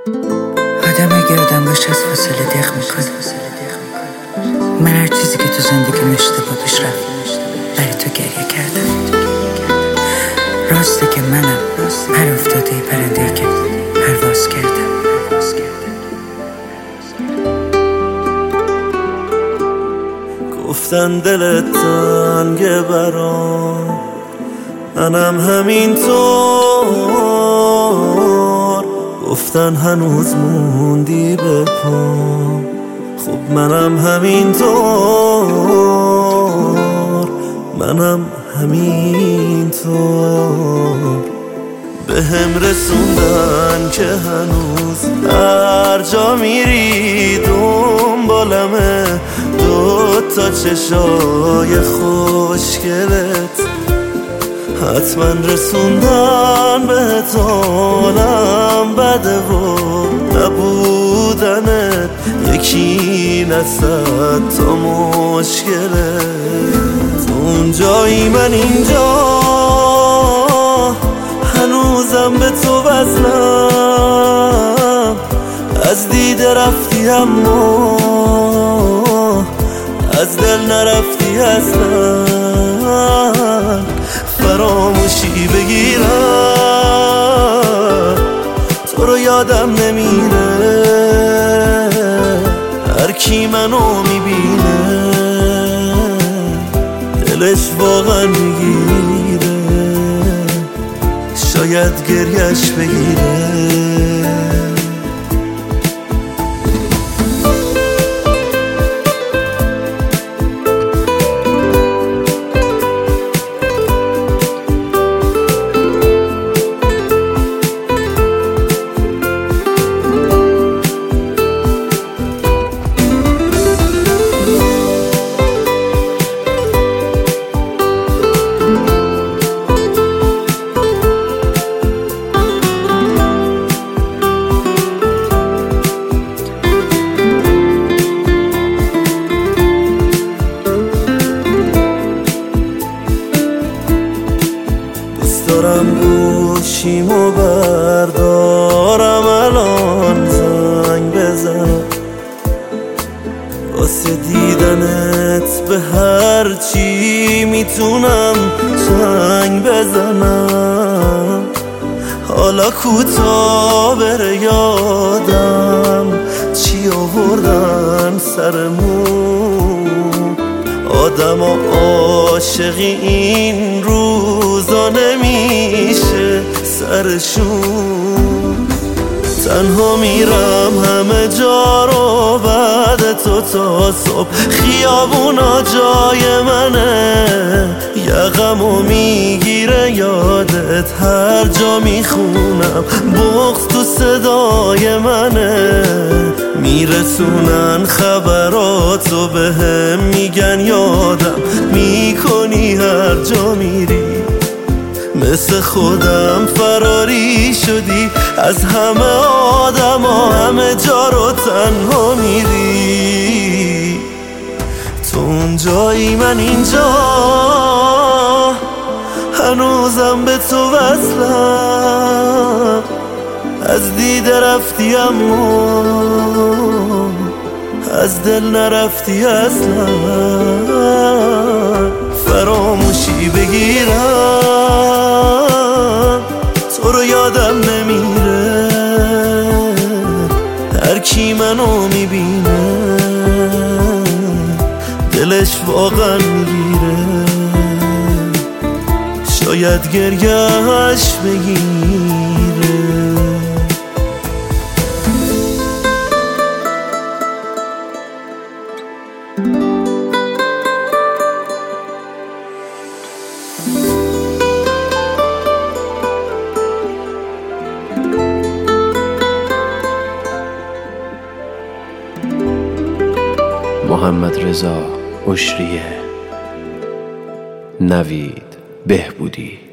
آدم اگه آدم باشه از فاصله دق میکنه. من هر چیزی که تو زندگی اشتباه پیش رفت برای تو گریه کردم. راسته که منم هر افتاده پرنده که پرواز کردم. گفتن دلت تنگه برام، منم همینطور. گفتن هنوز موندی به پام، خب منم همینطور. منم همینطور. به هم رسوندن که هنوز هر جا میری دنبالمه. دوتا چشای خوشگلت حتما رسوندن بهت حالم بده و نبودنت یکی نصد تا مشکلت. اونجایی من اینجا، هنوزم به تو وصلم. از دیده رفتی اما از دل نرفتی اصلا. فراموشی بگیرم تو رو یادم نمیره. هر کی منو میبینه دلش واقعا میگیره. شاید گریش بگیره. دارم گوشیمو بردارم الان زنگ بزنم، واسه دیدنت به هر چی میتونم زنگ بزنم. حالا کوتاه بره یادم چی آوردن سرمون. آدم و عاشقی این روزا نمیشه سرشون. تنها میرم همه جا رو بعد تو تا صبح. خیابونا جای منه، یقمو میگیره یادت هر جا میخونم. بغض تو صدای منه، میرسونن خبراتو به هم میگن یادم میکنی هر جا میری. مثل خودم فراری شدی از همه آدم ها، همه جا رو تنها میری. تو اونجایی من اینجا، هنوزم به تو وصلم. از دیده رفتی اما از دل نرفتی اصلا. فراموشی بگیرم تو رو یادم نمیره. هر کی منو میبینه دلش واقعا میگیره. شاید گریهش بگیره. محمدرضا اشریه، نوید بهبودی.